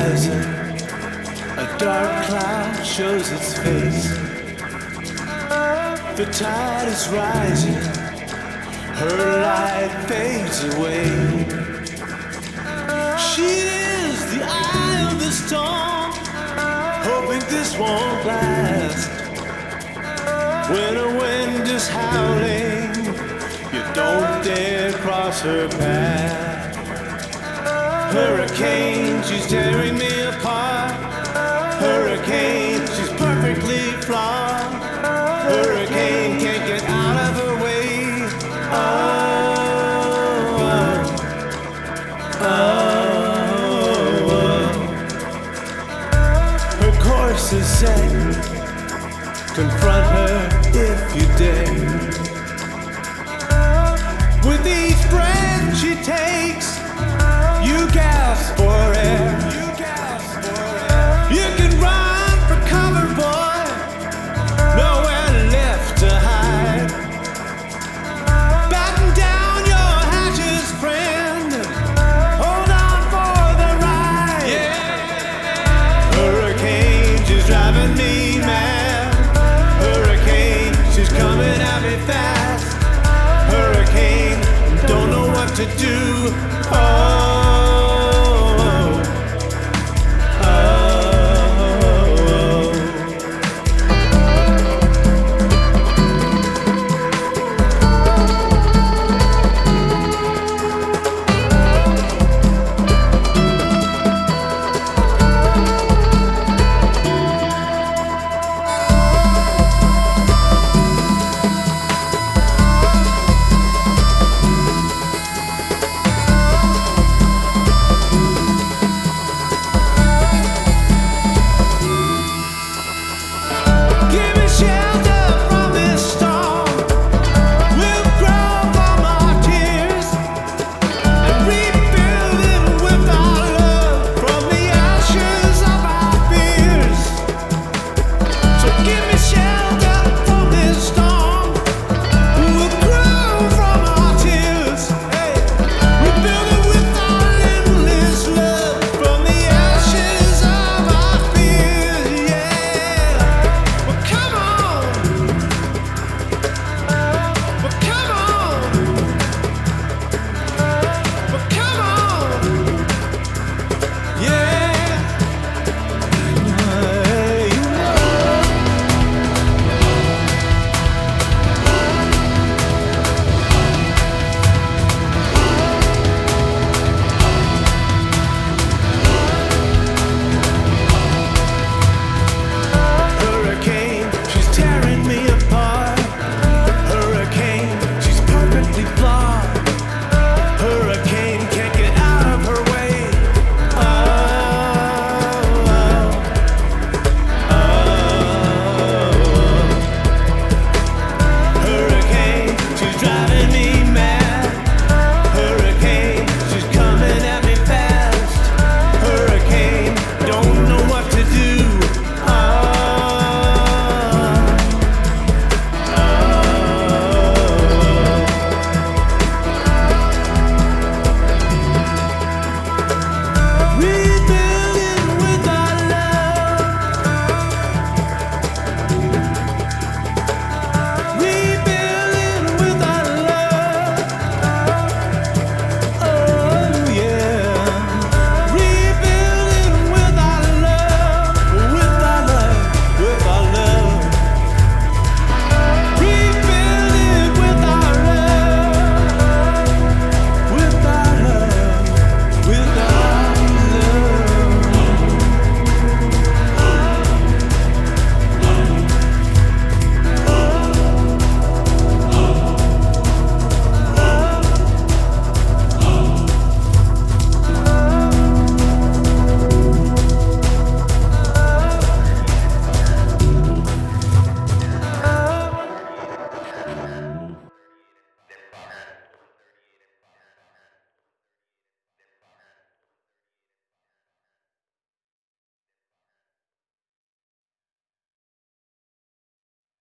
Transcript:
desert, a dark cloud shows its face. The tide is rising, her light fades away. She is the eye of the storm, hoping this won't last. When a wind is howling, you don't dare cross her path. Hurricane, she's tearing me apart. Hurricane, she's perfectly flawed. Hurricane, can't get out of her way. Oh, oh, oh, oh. Her course is set. Confront her if you dare. With each breath she takes, you gasp for air. You can run for cover, boy, nowhere left to hide. Batten down your hatches, friend, hold on for the ride. Yeah. Hurricane, she's driving me mad. Hurricane, she's coming at me fast. Hurricane, don't know what to do. Oh.